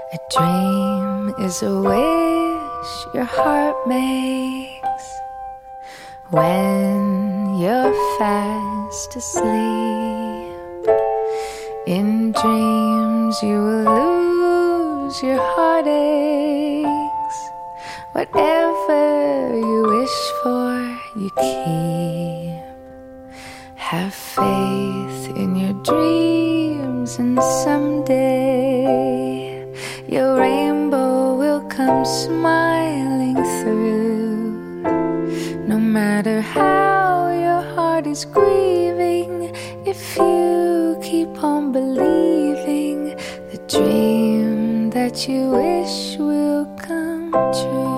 A dream is a wish your heart makes when you're fast asleep. In dreams you will lose your heartaches. Whatever you wish for, you keep. Have faith in your dreams, and someday your rainbow will come smiling through. No matter how your heart is grieving, if you keep on believing, the dream that you wish will come true.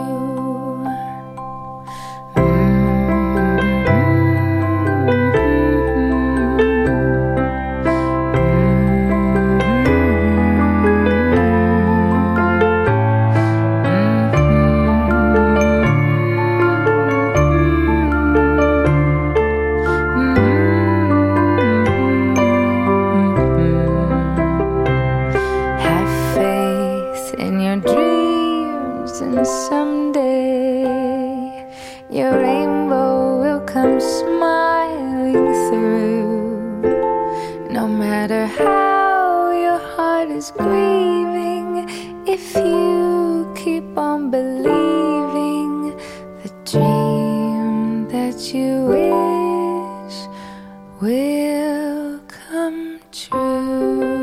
And someday your rainbow will come smiling through. No matter how your heart is grieving, if you keep on believing, the dream that you wish will come true.